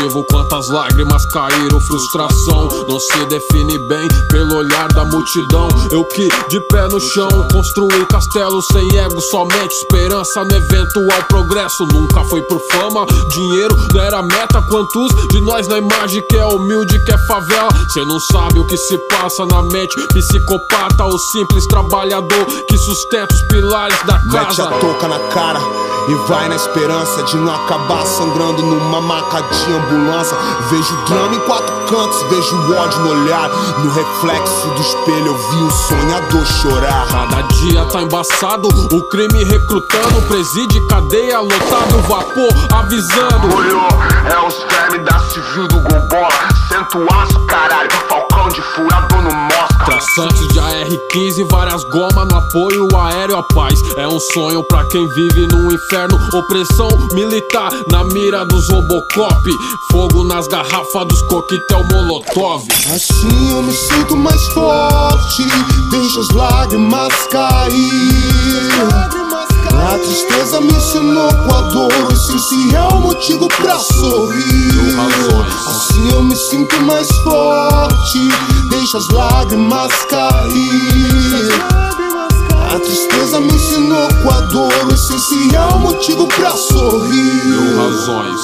motivo, quantas lágrimas caíram, frustração não se define bem pelo olhar da multidão. Eu que de pé no chão construí castelo sem ego, somente esperança no eventual progresso. Nunca foi por fama, dinheiro não era meta. Quantos de nós na imagem que é humilde, que é favela? Cê não sabe o que se passa na mente psicopata ou simples trabalhador que sustenta os pilares da casa. Mete a touca na cara e vai na esperança de não acabar sangrando numa maca de ambulância. Vejo drama em quatro cantos, vejo o ódio no olhar. No reflexo do espelho eu vi um sonhador chorar. Cada dia tá embaçado, o crime recrutando, presídio, cadeia lotado, o vapor avisando. Olhou, é os vermes da civil do Golbola. Sento aço, caralho, falcão de furador no mosca. Traçantes de AR-15, várias gomas no apoio aéreo à paz. É um sonho pra quem vive no inferno. Opressão militar na mira dos Robocop. Fogo nas garrafas dos coquetel Molotov. Assim eu me sinto mais forte, deixo as lágrimas cair. A tristeza me ensinou com a dor o essencial motivo pra sorrir. Assim eu me sinto mais forte, deixo as lágrimas cair. A tristeza me ensinou com a dor o essencial motivo pra sorrir. Mil razões.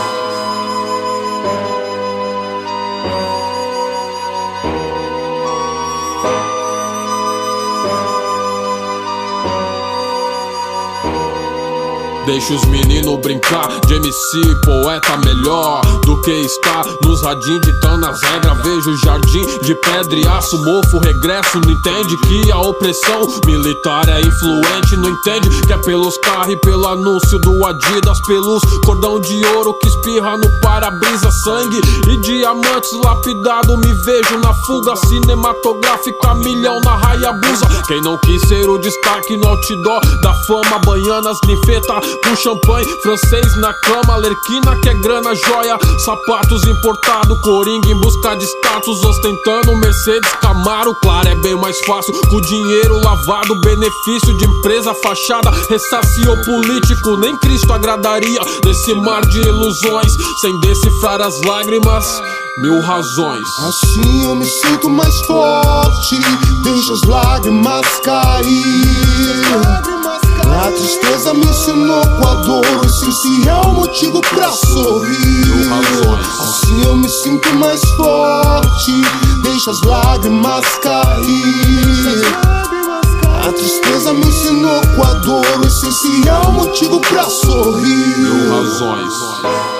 Deixa os meninos brincar de MC, poeta melhor do que está nos radinhos ditando as regras. Vejo jardim de pedra e aço, mofo, regresso. Não entende que a opressão militar é influente. Não entende que é pelos carros e pelo anúncio do Adidas, pelos cordão de ouro que espirra no para-brisa. Sangue e diamantes lapidado, me vejo na fuga cinematográfica, milhão na Hayabusa. Quem não quis ser o destaque no outdoor da fama, baianas, ninfeta com champanhe, francês na cama, lerquina que é grana, joia, sapatos importados, coringa em busca de status, ostentando Mercedes Camaro. Claro, é bem mais fácil com dinheiro lavado, benefício de empresa, fachada, ressacio político. Nem Cristo agradaria nesse mar de ilusões, sem decifrar as lágrimas, mil razões. Assim eu me sinto mais forte, deixo as lágrimas cair. A tristeza me ensinou com a dor o essencial motivo pra sorrir. Assim eu me sinto mais forte, deixo as lágrimas cair. A tristeza me ensinou com a dor o essencial motivo pra sorrir. Mil razões.